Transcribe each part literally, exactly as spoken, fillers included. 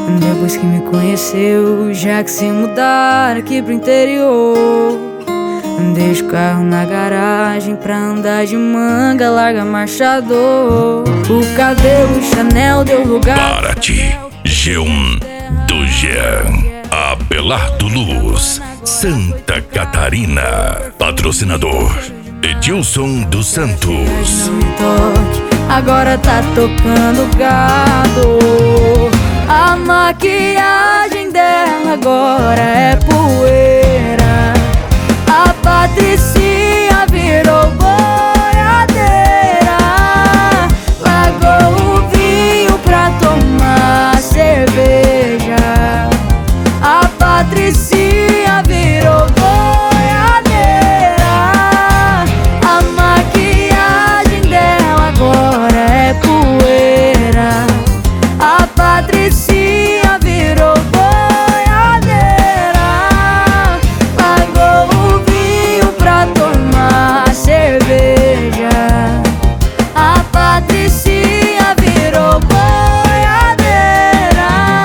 Depois que me conheceu, já que se mudar aqui pro interior, deixa o carro na garagem pra andar de manga, larga marchador. O cabelo Chanel deu lugar para ti, G um do Jean. Abelardo Luz, Santa Catarina. Patrocinador Edilson dos Santos. Não me toque, agora tá tocando gado. A maquiagem dela agora é poeira. A Patricinha virou boiadeira. Largou o vinho pra tomar cerveja. A Patricinha virou boiadeira. A maquiagem dela agora é poeira. A Patricinha virou boiadeira. Largou o vinho pra tomar cerveja. A Patricinha virou boiadeira.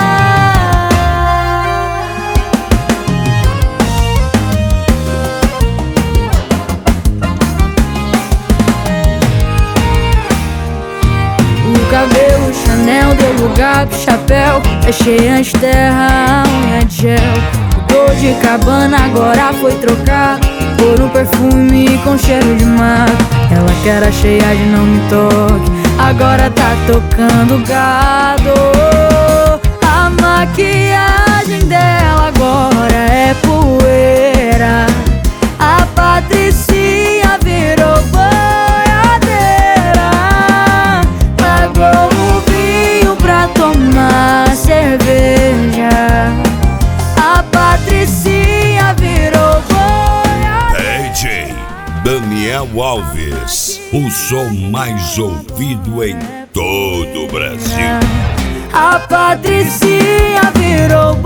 O cabelo Chanel deu lugar pro chapéu. É cheia de terra, a unha de gel. O Dolce Gabbana agora foi trocar por um perfume com cheiro de mar. Ela que era cheia de não me toque, agora tá tocando gado. A maquiagem dela agora é poeira. A Patricinha virou boiadeira. Largou o vinho pra tomar cerveja. A Patricinha virou boiadeira. D J Daniel Alves, o som mais ouvido em todo o Brasil. A Patricinha virou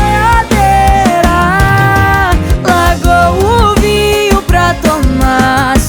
boiadeira. Largou o vinho pra tomar